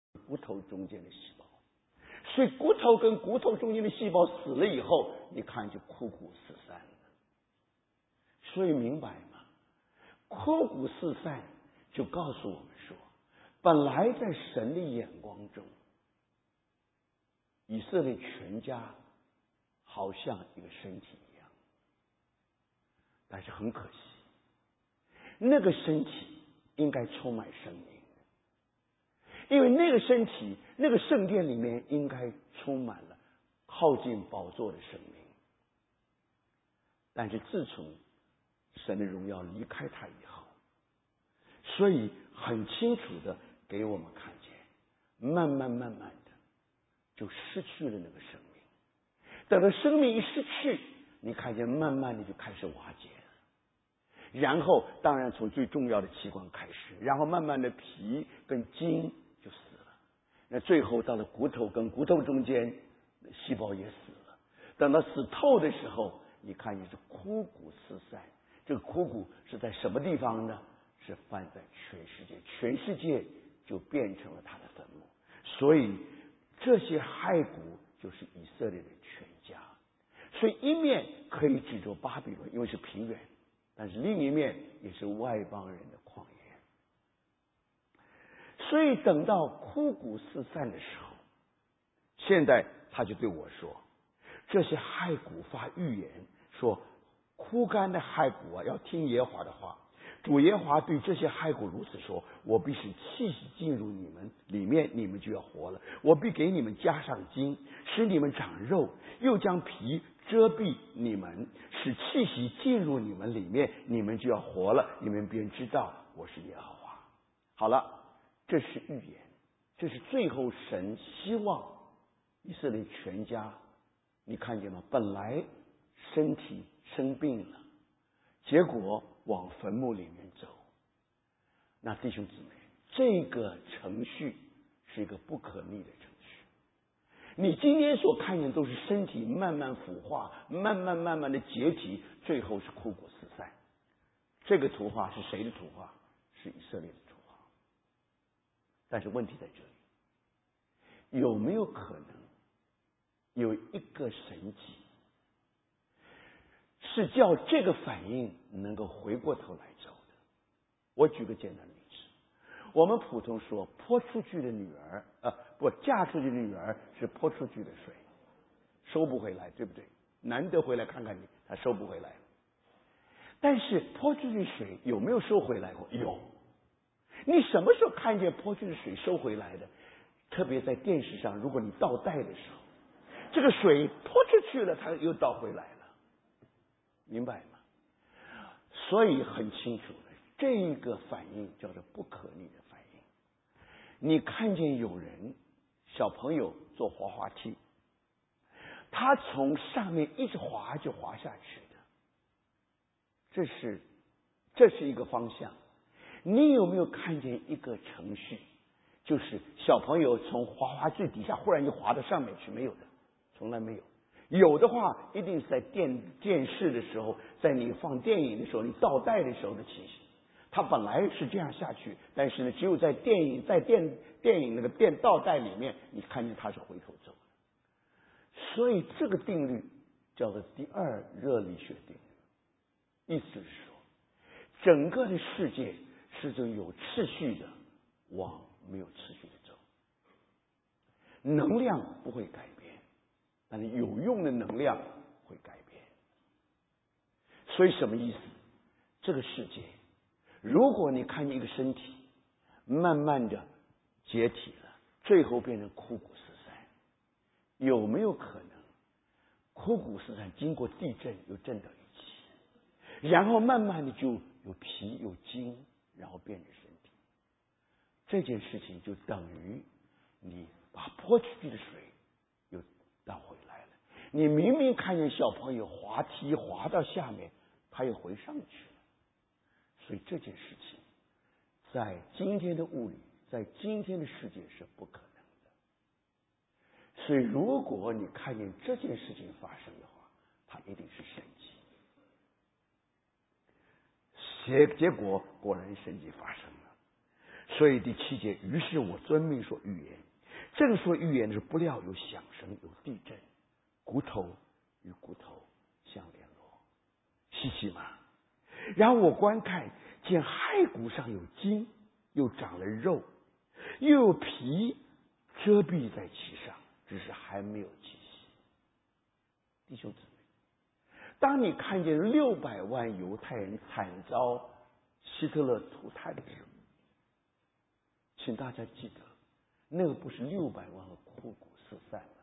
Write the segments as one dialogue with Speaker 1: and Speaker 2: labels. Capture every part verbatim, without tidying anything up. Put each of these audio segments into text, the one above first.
Speaker 1: 骨头中间的细胞。所以骨头跟骨头中间的细胞死了以后，你看就枯骨四散了。所以明白吗？枯骨四散就告诉我们说，本来在神的眼光中，以色列全家好像一个身体一样，但是很可惜，那个身体应该充满生命，因为那个身体，那个圣殿里面应该充满了靠近宝座的生命。但是自从神的荣耀离开他以后，所以很清楚的给我们看见，慢慢慢慢的就失去了那个生命。等到生命一失去，你看见慢慢的就开始瓦解了。然后当然从最重要的器官开始，然后慢慢的皮跟筋就死了。那最后到了骨头跟骨头中间，细胞也死了。等到死透的时候，你看见是枯骨四散。这个枯骨是在什么地方呢？是放在全世界，全世界就变成了他的坟墓。所以这些骸骨就是以色列的全家。所以一面可以指着巴比伦，因为是平原，但是另一面也是外邦人的旷野。所以等到枯骨四散的时候，现在他就对我说，这些骸骨发预言说，枯干的骸骨啊，要听耶和华的话。主耶和华对这些骸骨如此说，我必使气息进入你们里面，你们就要活了。我必给你们加上筋，使你们长肉，又将皮遮蔽你们，使气息进入你们里面，你们就要活了，你们便知道我是耶和华。好了，这是预言，这是最后神希望以色列全家，你看见吗？本来身体生病了，结果往坟墓里面走。那弟兄姊妹，这个程序是一个不可逆的程序。你今天所看见都是身体慢慢腐化，慢慢慢慢的解体，最后是枯骨四散。这个图画是谁的图画？是以色列的图画。但是问题在这里，有没有可能有一个神迹是叫这个反应能够回过头来走的？我举个简单的例子，我们普通说泼出去的女儿，呃，不，嫁出去的女儿是泼出去的水，收不回来，对不对？难得回来看看你，她收不回来。但是泼出去的水有没有收回来过？有。你什么时候看见泼出去的水收回来的？特别在电视上，如果你倒带的时候，这个水泼出去了，它又倒回来了。明白吗？所以很清楚的，这个反应叫做不可逆的反应。你看见有人小朋友坐滑滑梯，他从上面一直滑就滑下去的，这是这是一个方向。你有没有看见一个程序，就是小朋友从滑滑梯底下忽然就滑到上面去？没有的，从来没有。有的话，一定是在电电视的时候，在你放电影的时候，你倒带的时候的情形。它本来是这样下去，但是呢，只有在电影在电电影那个电倒带里面，你看见它是回头走的。所以这个定律叫做第二热力学定律，意思是说，整个的世界是种有秩序的往没有秩序的走，能量不会改变，但是有用的能量会改变。所以什么意思？这个世界，如果你看见一个身体慢慢的解体了，最后变成枯骨四散，有没有可能枯骨四散经过地震又震到一起，然后慢慢的就有皮有筋，然后变成身体？这件事情就等于你把泼出去的水又倒回来了。你明明看见小朋友滑梯滑到下面，他又回上去了。所以这件事情在今天的物理，在今天的世界是不可能的。所以如果你看见这件事情发生的话，它一定是神迹。结结果果然神迹发生了。 所以第七节，于是我遵命说预言。正说预言的是，不料有响声，有地震，骨头与骨头相联络，稀奇吗？然后我观看，见骸骨上有筋，又长了肉，又有皮遮蔽在其上，只是还没有气息。弟兄姊妹，当你看见六百万犹太人惨遭希特勒屠炭的时候，请大家记得，那个不是六百万个枯骨四散了。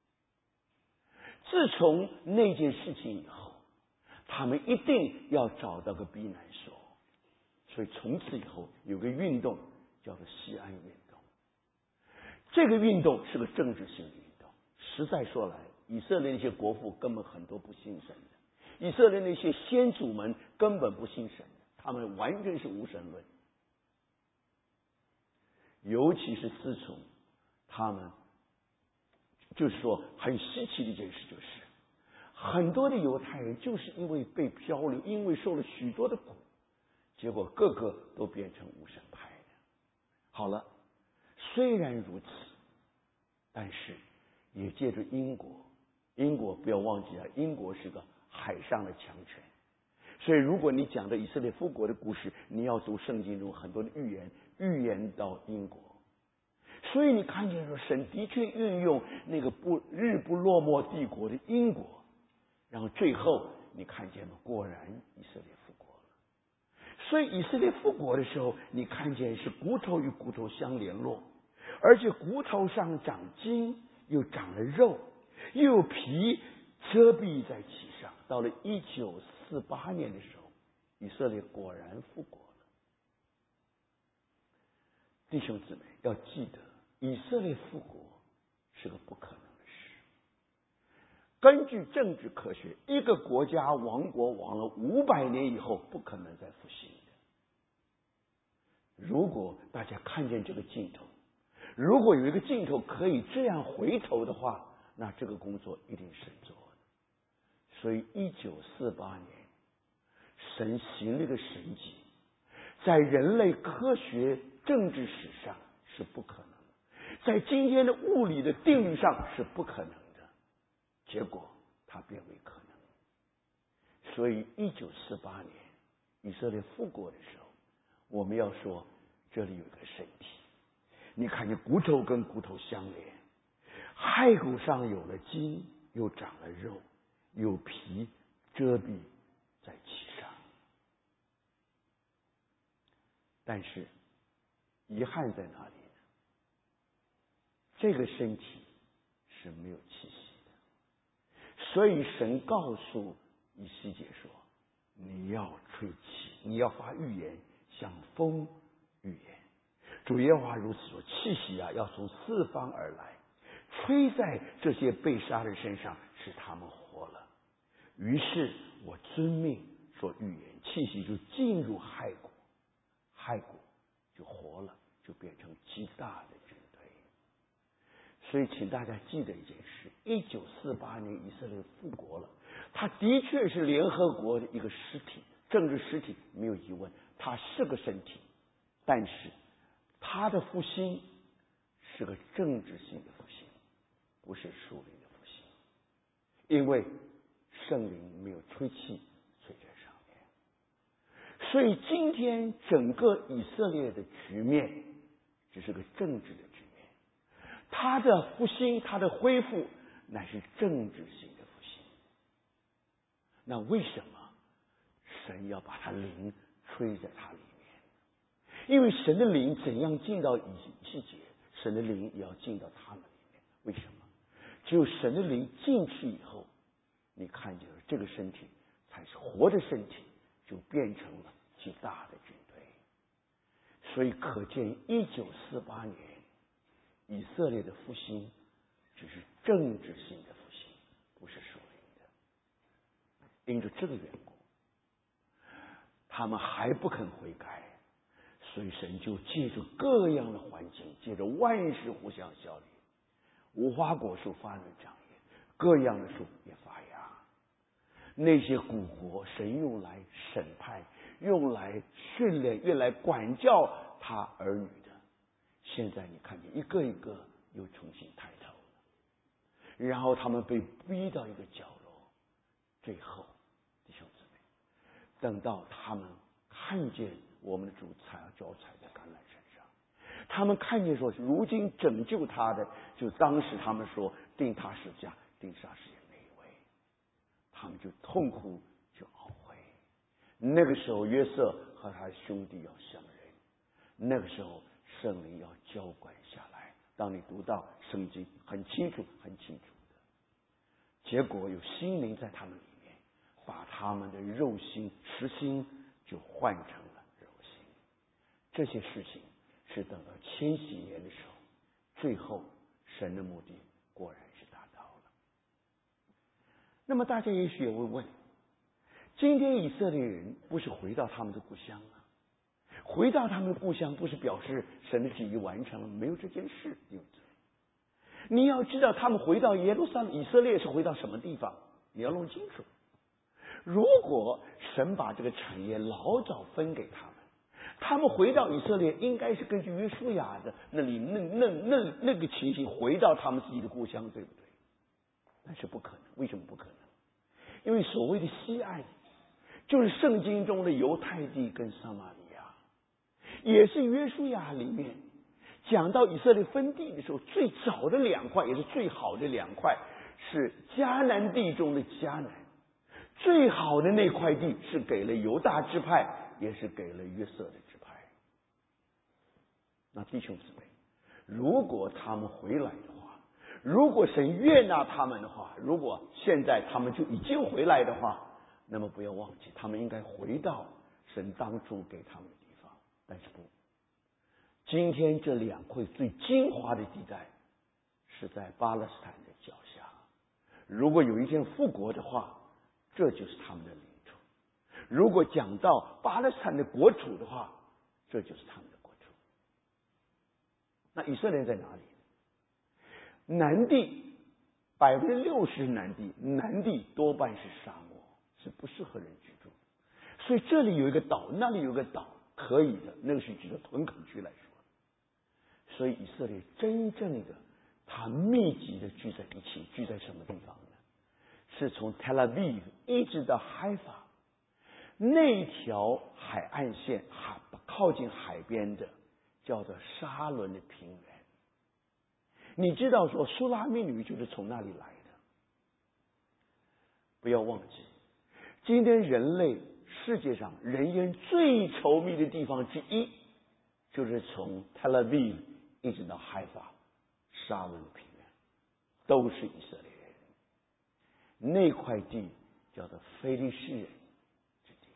Speaker 1: 自从那件事情以后，他们一定要找到个避难所，所以从此以后有个运动叫做西安运动。这个运动是个政治性的运动。实在说来，以色列那些国父根本很多不信神的，以色列那些先祖们根本不信神的，他们完全是无神论。尤其是自从他们，就是说很稀奇的一件事，就是很多的犹太人就是因为被漂流，因为受了许多的苦，结果个个都变成无神派的。好了，虽然如此，但是也借着英国，英国不要忘记啊，英国是个海上的强权，所以如果你讲的以色列复国的故事，你要读圣经中很多的预言，预言到英国。所以你看见说，神的确运用那个不日不落寞帝国的英国，然后最后你看见了，果然以色列复国了。所以以色列复国的时候，你看见是骨头与骨头相联络，而且骨头上长筋，又长了肉，又有皮遮蔽在其上。到了一九四八年的时候，以色列果然复国了。弟兄姊妹要记得，以色列复国是个不可能的事。根据政治科学，一个国家亡国亡了五百年以后，不可能再复兴的。如果大家看见这个镜头，如果有一个镜头可以这样回头的话，那这个工作一定是做的。所以一九四八年，神行了一个神迹，在人类科学政治史上是不可能的，在今天的物理的定律上是不可能的，结果它变为可能。所以一九四八年以色列复国的时候，我们要说这里有一个身体，你看见骨头跟骨头相连，骸骨上有了筋，又长了肉，有皮遮蔽在其上。但是遗憾在哪里呢？这个身体是没有气息的，所以神告诉以西结说，你要吹气，你要发预言，像风预言。主耶和华如此说，气息啊，要从四方而来，吹在这些被杀的身上，使他们活了。于是我遵命说预言，气息就进入骸骨，骸骨就活了，就变成极大的军队。所以请大家记得一件事，一九四八年以色列复国了，它的确是联合国的一个实体，政治实体，没有疑问，它是个身体，但是它的复兴是个政治性的复兴，不是属灵的复兴，因为圣灵没有吹气吹在上面。所以今天整个以色列的局面只是个政治的局面，它的复兴，它的恢复乃是政治性的复兴。那为什么神要把他灵吹在他里面？因为神的灵怎样进到以西结，神的灵也要进到他们里面。为什么？只有神的灵进去以后，你看见了这个身体才是活的身体，就变成了极大的军队。所以可见一九四八年以色列的复兴只是政治性的复兴，不是属灵的。因着这个缘故，他们还不肯悔改，所以神就借着各样的环境，借着万事互相效力，无花果树发嫩长叶，各样的树也发芽。那些古国，神用来审判，用来训练，用来管教他儿女的，现在你看见一个一个又重新抬头了，然后他们被逼到一个角落，最后弟兄姊妹，等到他们看见我们的主踩脚踩在橄榄身上，他们看见说如今拯救他的，就当时他们说定他十架定杀是那一位，他们就痛哭就懊悔。那个时候约瑟和他的兄弟要相认，那个时候圣灵要浇灌下来。当你读到圣经很清楚很清楚的，结果有心灵在他们里面，把他们的肉心实心就换成了肉心。这些事情是等到千禧年的时候，最后神的目的果然是达到了。那么大家也许也会问，今天以色列人不是回到他们的故乡吗？回到他们的故乡不是表示神的旨意完成了？没有这件事。你要知道他们回到耶路撒冷，以色列是回到什么地方，你要弄清楚。如果神把这个产业老早分给他们，他们回到以色列应该是根据约书亚的那里那那那那个情形回到他们自己的故乡，对不对？但是不可能。为什么不可能？因为所谓的西岸就是圣经中的犹太地跟撒玛利亚，也是约书亚里面讲到以色列分地的时候，最早的两块也是最好的两块，是迦南地中的迦南。最好的那块地是给了犹大支派，也是给了约瑟的支派。那弟兄姊妹，如果他们回来的话，如果神悦纳他们的话，如果现在他们就已经回来的话，那么不要忘记他们应该回到神当初给他们的地方。但是不，今天这两块最精华的地带是在巴勒斯坦的脚下。如果有一天复国的话，这就是他们的领土。如果讲到巴勒斯坦的国土的话，这就是他们的国土。那以色列在哪里？南地百分之六十是南地，南地多半是沙漠，是不适合人居住。所以这里有一个岛，那里有一个岛，可以的，那个是指的屯垦区来说。所以以色列真正的他密集的聚在一起，聚在什么地方呢？是从 Tel Aviv 一直到海法那条海岸线，海靠近海边的叫做沙伦的平原。你知道说苏拉密女就是从那里来的。不要忘记，今天人类世界上人烟最稠密的地方之一，就是从 Tel Aviv 一直到海法沙伦的平原，都是以色列人。那块地叫做非利士人之地。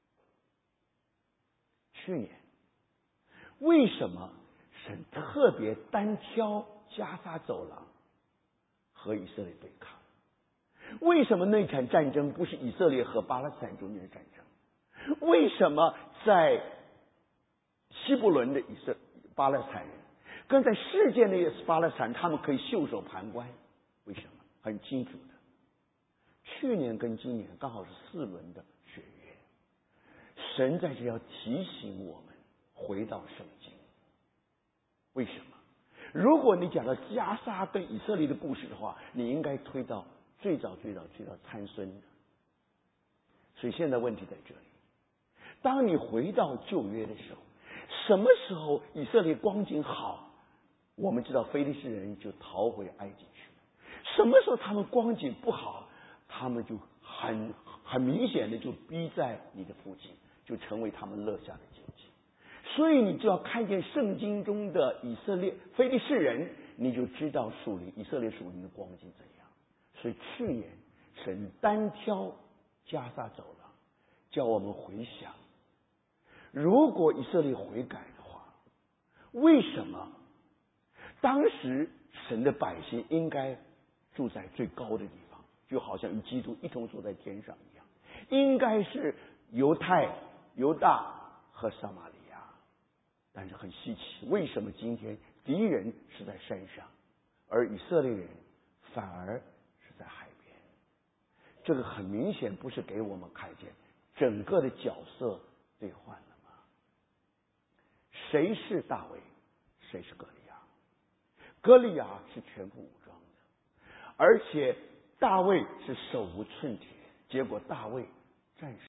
Speaker 1: 去年为什么神特别单挑加沙走廊和以色列对抗？为什么那场战争不是以色列和巴勒斯坦中间的战争？为什么在希伯伦的以色巴勒斯坦人跟在世界内的巴勒斯坦他们可以袖手旁观？为什么？很清楚的，去年跟今年刚好是四轮的血月，神在这要提醒我们回到圣经。为什么？如果你讲到加沙跟以色列的故事的话，你应该推到最早最早推到参孙的。所以现在问题在这里，当你回到旧约的时候，什么时候以色列光景好？我们知道非利士人就逃回埃及去了。什么时候他们光景不好？他们就很很明显的就逼在你的附近，就成为他们乐下的经济。所以你就要看见圣经中的以色列非利士人，你就知道属灵以色列属灵的光景怎样。所以去年神单挑加沙走廊，叫我们回想，如果以色列悔改的话，为什么当时神的百姓应该住在最高的地方，就好像与基督一同坐在天上一样，应该是犹太、犹大和撒玛利亚。但是很稀奇，为什么今天敌人是在山上，而以色列人反而是在海边？这个很明显不是给我们看见整个的角色兑换了吗？ 谁是大卫，谁是歌利亚？歌利亚是全副武装的，而且大卫是手无寸铁，结果大卫战胜